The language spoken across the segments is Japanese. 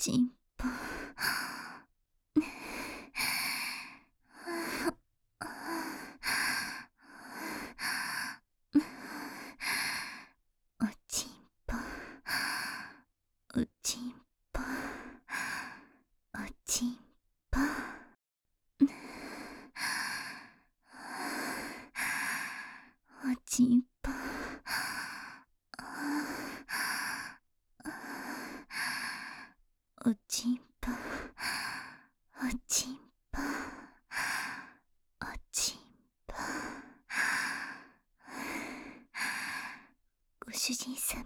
ちんぽ。おちんぽ、おちんぽ、おちんぽ。おちんぽ、おちんぽ、おちんぽ、おちんぽ。ご主人様、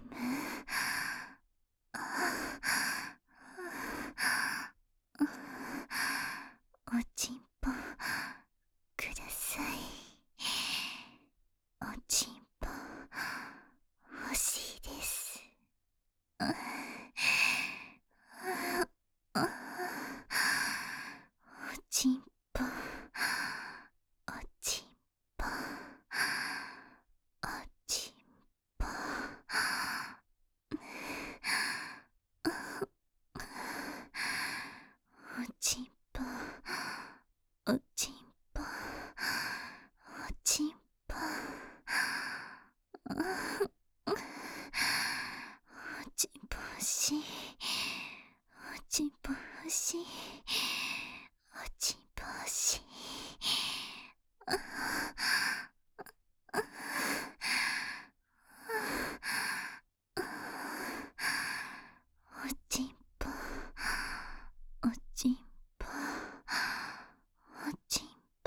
おちんぽください。おちんぽ欲しいです。おちんぽ、おちんぽ、おちんぽ。おちんぽ、おちんぽ、おちんぽ。おちんぽ欲しい。おちんぽ欲しい。おちんぽ欲しい。おちんぽ、おちんぽ、おちんぽ。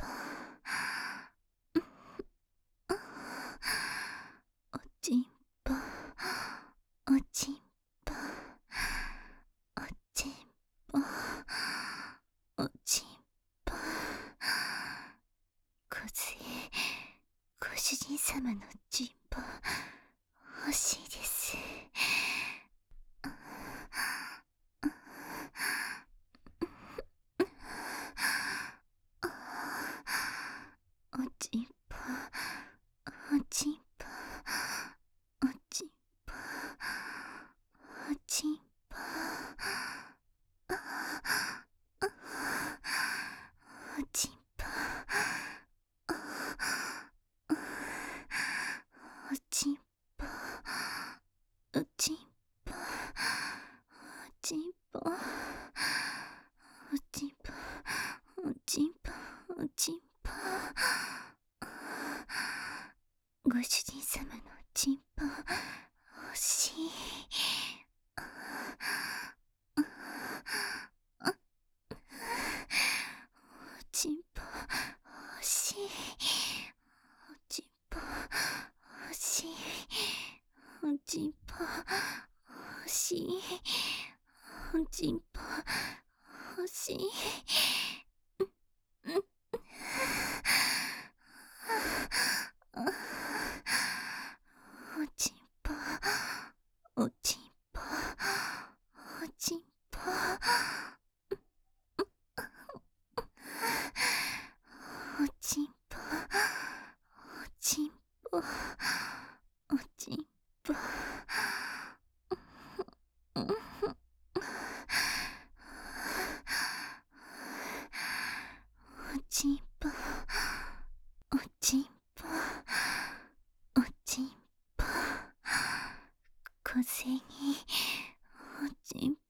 おちんぽ、おちんぽ、おちんぽ、おちんぽ。こずえ、ご主人様のちんぽ欲しいです。おちんぽ、おちんぽ、おちんぽ、おちんぽ。おちんぽ、おちんぽ、おちんぽ、おちんぽ、おちんぽ、おちんぽ、おちんぽ。ご主人様のちんぽ欲しい。おちんぽ欲しい。おちんぽ欲しい。おちんぽ欲しい。おちんぽ欲しい。おちんぽ、おちんぽ、おちんぽ。おちんぽ、おちんぽ、おちんぽ。おちんぽ、おちんぽ、おちんぽ。小銭、おちん